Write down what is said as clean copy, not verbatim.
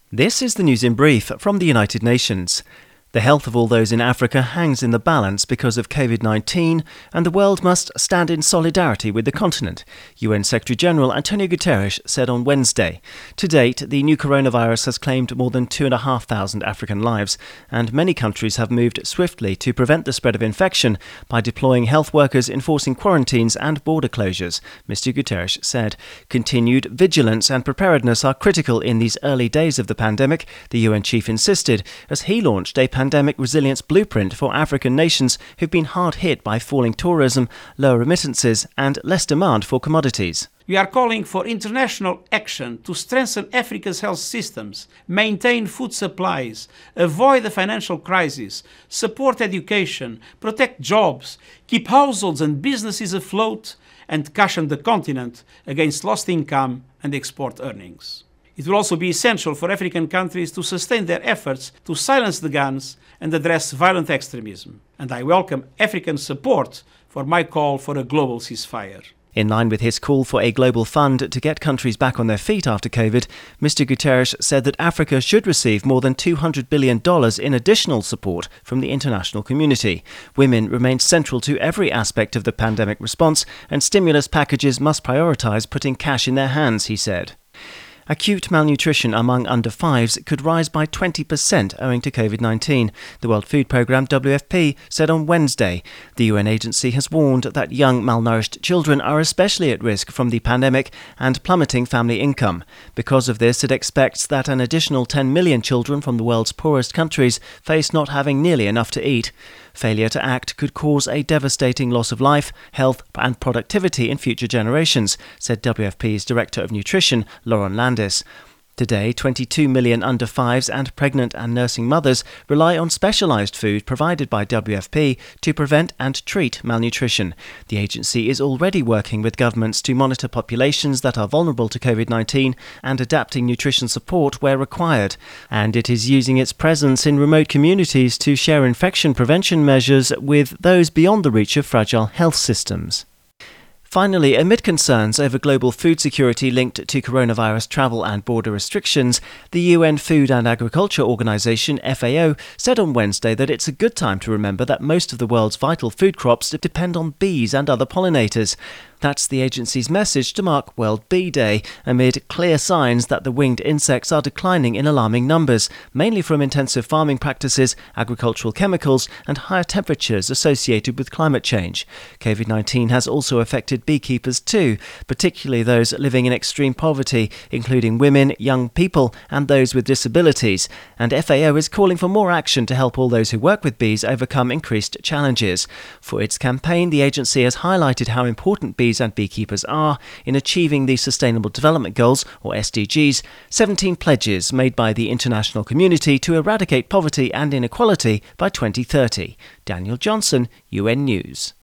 This is the news in brief from the United Nations. The health of all those in Africa hangs in the balance because of COVID-19, and the world must stand in solidarity with the continent, UN Secretary-General Antonio Guterres said on Wednesday. To date, the new coronavirus has claimed more than 2,500 African lives, and many countries have moved swiftly to prevent the spread of infection by deploying health workers, enforcing quarantines and border closures, Mr. Guterres said. Continued vigilance and preparedness are critical in these early days of the pandemic, the UN chief insisted, as he launched a pandemic resilience blueprint for African nations who've been hard hit by falling tourism, lower remittances and less demand for commodities. We are calling for international action to strengthen Africa's health systems, maintain food supplies, avoid the financial crisis, support education, protect jobs, keep households and businesses afloat, and cushion the continent against lost income and export earnings. It will also be essential for African countries to sustain their efforts to silence the guns and address violent extremism. And I welcome African support for my call for a global ceasefire. In line with his call for a global fund to get countries back on their feet after COVID, Mr. Guterres said that Africa should receive more than $200 billion in additional support from the international community. Women remain central to every aspect of the pandemic response, and stimulus packages must prioritise putting cash in their hands, he said. Acute malnutrition among under fives could rise by 20% owing to COVID-19, the World Food Programme WFP said on Wednesday. The UN agency has warned that young malnourished children are especially at risk from the pandemic and plummeting family income. Because of this, it expects that an additional 10 million children from the world's poorest countries face not having nearly enough to eat. Failure to act could cause a devastating loss of life, health and productivity in future generations, said WFP's Director of Nutrition, Lauren Landis. Today, 22 million under fives and pregnant and nursing mothers rely on specialised food provided by WFP to prevent and treat malnutrition. The agency is already working with governments to monitor populations that are vulnerable to COVID-19 and adapting nutrition support where required. And it is using its presence in remote communities to share infection prevention measures with those beyond the reach of fragile health systems. Finally, amid concerns over global food security linked to coronavirus travel and border restrictions, the UN Food and Agriculture Organization, FAO, said on Wednesday that it's a good time to remember that most of the world's vital food crops depend on bees and other pollinators. That's the agency's message to mark World Bee Day, amid clear signs that the winged insects are declining in alarming numbers, mainly from intensive farming practices, agricultural chemicals, and higher temperatures associated with climate change. COVID-19 has also affected beekeepers too, particularly those living in extreme poverty, including women, young people, and those with disabilities. And FAO is calling for more action to help all those who work with bees overcome increased challenges. For its campaign, the agency has highlighted how important bees and beekeepers are in achieving the Sustainable Development Goals, or SDGs, 17 pledges made by the international community to eradicate poverty and inequality by 2030. Daniel Johnson, UN News.